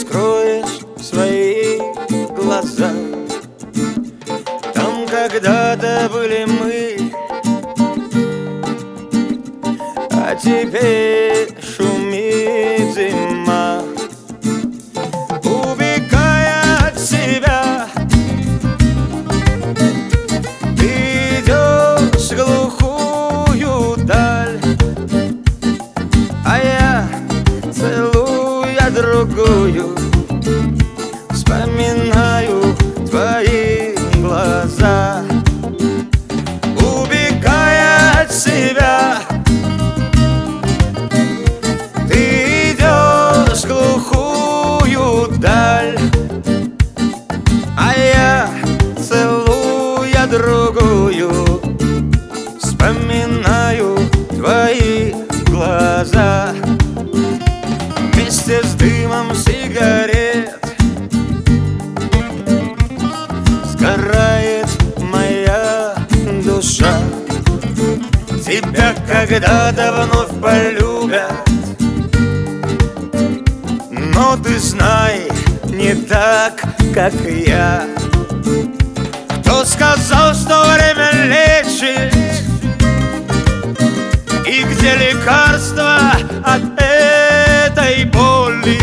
раскроешь свои глаза, там когда-то были мы, а теперь шумит зима. Убегая от себя, ты идешь в глухую даль, а я, целуя другую, вспоминаю твои глаза. Убегая от себя, ты идешь в глухую даль, а я, целуя другую, вспоминаю твои глаза. Вместе с дымом сигарет сгорает моя душа. Тебя когда-то вновь полюбят, но ты знай, не так, как я. Кто сказал, что время лечит, и где лекарство от этой боли?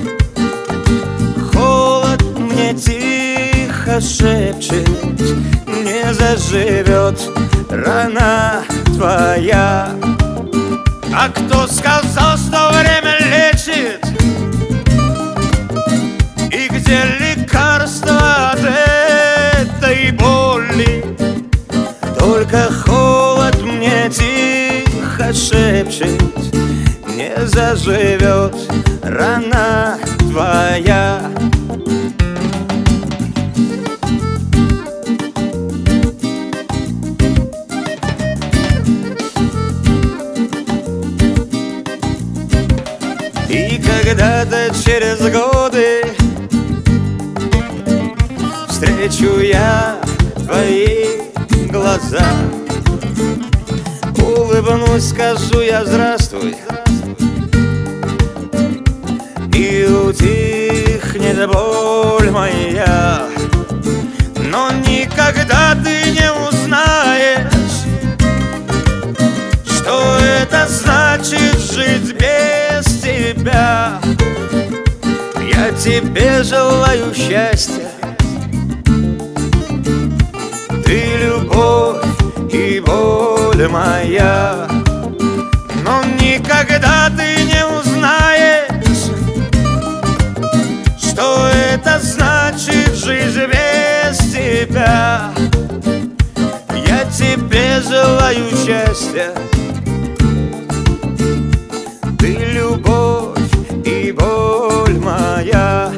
Холод мне тихо шепчет, не заживет рана твоя. А кто сказал, что время лечит, и где лекарство от этой боли? Только холод мне тихо шепчет, не заживет рана твоя. И когда-то через годы встречу я твои глаза, улыбнусь, скажу я здравствуй, и утихнет боль моя. Но никогда ты не узнаешь, что это значит жить без тебя. Я тебе желаю счастья, ты любовь и боль моя. Но никогда ты не узнаешь, что это значит жить без тебя. Я тебе желаю счастья, ты любовь и боль моя.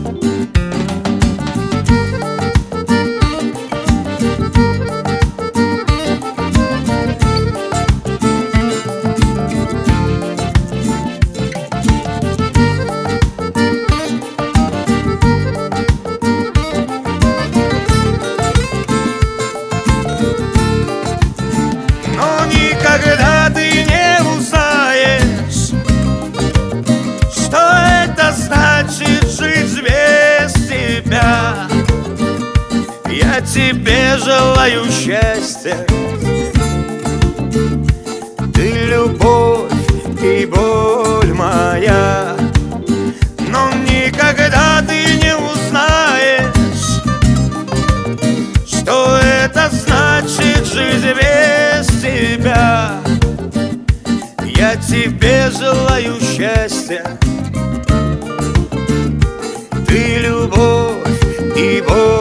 Никогда ты не узнаешь, что это значит жить без тебя. Я тебе желаю счастья, ты любовь и боль моя. Но никогда ты не узнаешь, что это значит жить без тебя. Я тебе желаю счастья, ты любовь и боль.